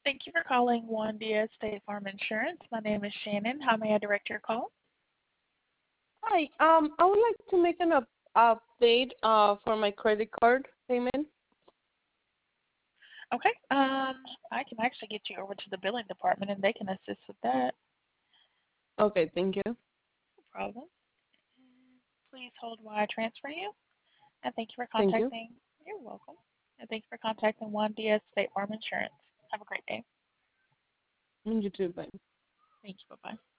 Thank you for calling One DS State Farm Insurance. My name is Shannon. How may I direct your call? Hi. I would like to make an update for my credit card payment. Okay. I can actually get you over to the billing department and they can assist with that. Okay, thank you. No problem. Please hold while I transfer you. And thank you for Thank you. contacting. You're welcome. And thank you for contacting One DS State Farm Insurance. Have a great day. You too. Bye. Thank you. Bye bye.